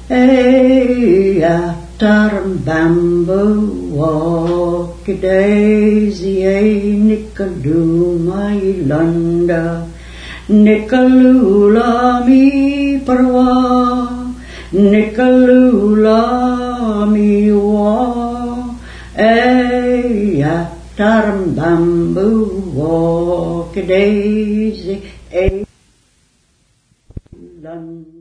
Hey, after bamboo walk, daisy, Nikaluma Ilanda, Nikalula mi parwa, Nikalula mi wa. Hey, after bamboo walk, daisy, London.